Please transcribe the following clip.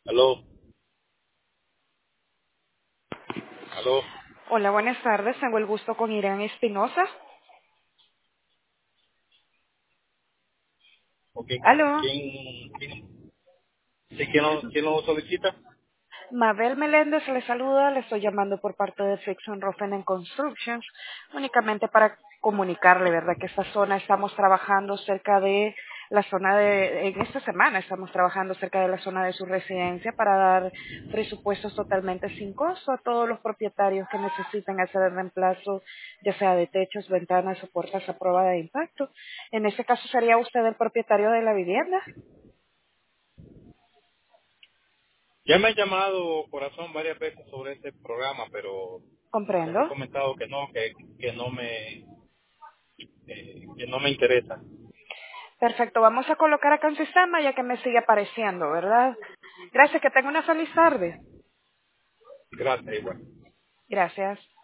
Aló, aló. Hola, buenas tardes. Tengo el gusto con Irán Espinosa. Ok. Aló. ¿Quién, sí, quién lo solicita? Mabel Meléndez le saluda. Le estoy llamando por parte de Friction Roofing and Constructions. Únicamente para comunicarle, ¿verdad? Que esta zona estamos trabajando cerca de la zona en esta semana estamos trabajando cerca de la zona de su residencia para dar presupuestos totalmente sin costo a todos los propietarios que necesiten hacer el reemplazo, ya sea de techos, ventanas o puertas a prueba de impacto. En este caso, ¿sería usted el propietario de la vivienda? Ya me han llamado, corazón, varias veces sobre este programa, pero les he Comprendo. comentado que no, que no me interesa. Perfecto, vamos a colocar acá un sistema ya que me sigue apareciendo, ¿verdad? Gracias, que tenga una feliz tarde. Gracias, igual. Gracias.